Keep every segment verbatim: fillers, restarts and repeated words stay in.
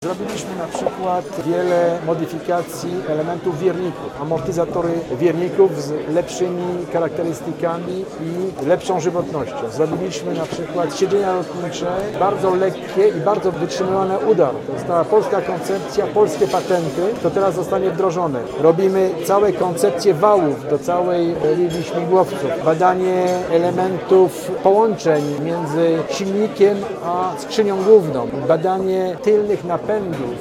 Zrobiliśmy na przykład wiele modyfikacji elementów wierników, amortyzatory wierników z lepszymi charakterystykami i lepszą żywotnością. Zrobiliśmy na przykład siedzenia lotnicze bardzo lekkie i bardzo wytrzymywane udar. To została polska koncepcja, polskie patenty, to teraz zostanie wdrożone. Robimy całe koncepcje wałów do całej linii śmigłowców, badanie elementów połączeń między silnikiem a skrzynią główną, badanie tylnych napędów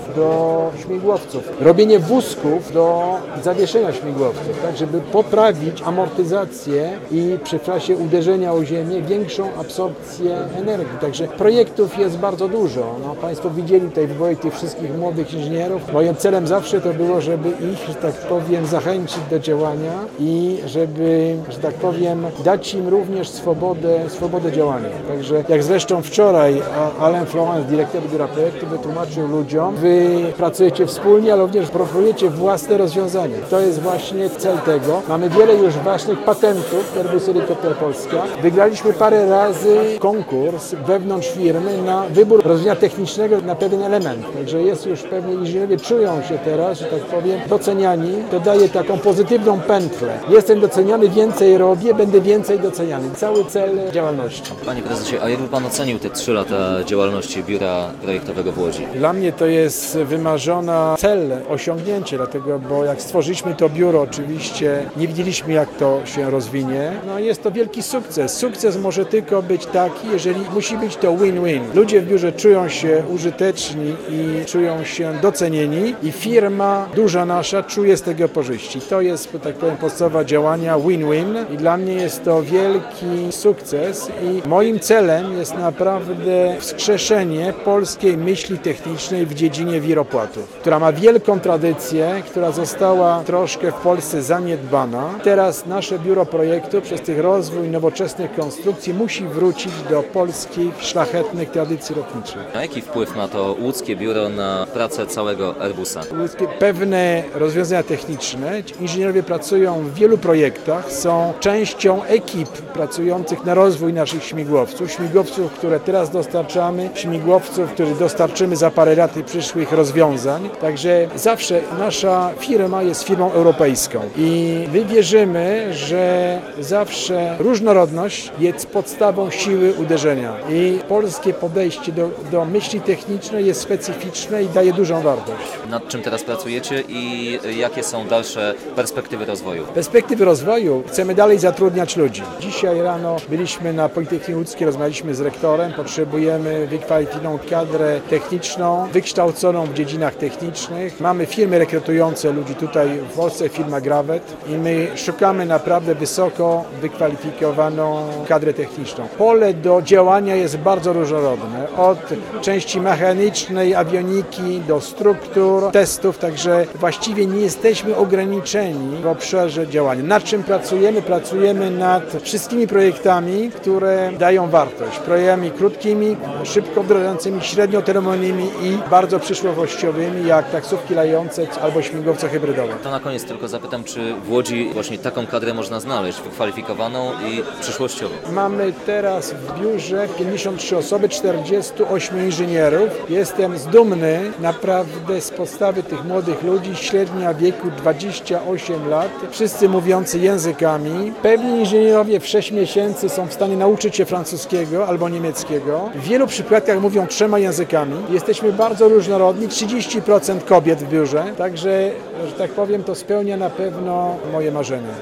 do śmigłowców, robienie wózków do zawieszenia śmigłowców, tak żeby poprawić amortyzację i przy czasie uderzenia o ziemię większą absorpcję energii. Także projektów jest bardzo dużo. No, Państwo widzieli tutaj wybory tych wszystkich młodych inżynierów. Moim celem zawsze to było, żeby ich, że tak powiem, zachęcić do działania i żeby, że tak powiem, dać im również swobodę, swobodę działania. Także jak zresztą wczoraj Alain Florence, dyrektor biura projektu, wytłumaczył ludziom, wy pracujecie wspólnie, ale również proponujecie własne rozwiązania. To jest właśnie cel tego. Mamy wiele już własnych patentów Airbus Helicopter Polska. Wygraliśmy parę razy konkurs wewnątrz firmy na wybór rozwiązania technicznego na pewien element. Także jest już pewnie, inżynierowie czują się teraz, że tak powiem, doceniani. To daje taką pozytywną pętlę. Jestem doceniany, więcej robię, będę więcej doceniany. Cały cel działalności. Panie prezesie, a jakby pan ocenił te trzy lata działalności biura projektowego w Łodzi? Dla mnie to jest wymarzona cel, osiągnięcie, dlatego, bo jak stworzyliśmy to biuro, oczywiście nie widzieliśmy, jak to się rozwinie. No jest to wielki sukces. Sukces może tylko być taki, jeżeli musi być to win-win. Ludzie w biurze czują się użyteczni i czują się docenieni i firma duża nasza czuje z tego korzyści. To jest, tak powiem, podstawa działania win-win i dla mnie jest to wielki sukces i moim celem jest naprawdę wskrzeszenie polskiej myśli technicznej w dziedzinie wiropłatów, która ma wielką tradycję, która została troszkę w Polsce zaniedbana. Teraz nasze biuro projektu przez tych rozwój nowoczesnych konstrukcji musi wrócić do polskich szlachetnych tradycji lotniczych. A jaki wpływ ma to łódzkie biuro na pracę całego Airbusa? Łódzkie pewne rozwiązania techniczne. Inżynierowie pracują w wielu projektach, są częścią ekip pracujących na rozwój naszych śmigłowców. Śmigłowców, które teraz dostarczamy, śmigłowców, które dostarczymy za parę lat i przyszłych rozwiązań. Także zawsze nasza firma jest firmą europejską i my wierzymy, że zawsze różnorodność jest podstawą siły uderzenia i polskie podejście do, do myśli technicznej jest specyficzne i daje dużą wartość. Nad czym teraz pracujecie i jakie są dalsze perspektywy rozwoju? Perspektywy rozwoju chcemy dalej zatrudniać ludzi. Dzisiaj rano byliśmy na Politechnice Łódzkiej, rozmawialiśmy z rektorem, potrzebujemy wykwalifikowaną kadrę techniczną, wykształconą w dziedzinach technicznych. Mamy firmy rekrutujące ludzi tutaj w Polsce, firma Grawet i my szukamy naprawdę wysoko wykwalifikowaną kadrę techniczną. Pole do działania jest bardzo różnorodne, od części mechanicznej, awioniki do struktur, testów, także właściwie nie jesteśmy ograniczeni w obszarze działania. Nad czym pracujemy? Pracujemy nad wszystkimi projektami, które dają wartość. Projektami krótkimi, szybko wdrażającymi, średnioterminowymi i bardzo przyszłościowymi, jak taksówki lające albo śmigłowce hybrydowe. To na koniec tylko zapytam, czy w Łodzi właśnie taką kadrę można znaleźć, wykwalifikowaną i przyszłościową? Mamy teraz w biurze pięćdziesiąt trzy osoby, czterdziestu ośmiu inżynierów. Jestem zdumny naprawdę z podstawy tych młodych ludzi, średnia wieku dwadzieścia osiem lat, wszyscy mówiący językami. Pewni inżynierowie w sześć miesięcy są w stanie nauczyć się francuskiego albo niemieckiego. W wielu przypadkach mówią trzema językami. Jesteśmy bardzo różnorodni, trzydzieści procent kobiet w biurze, także, że tak powiem, to spełnia na pewno moje marzenia.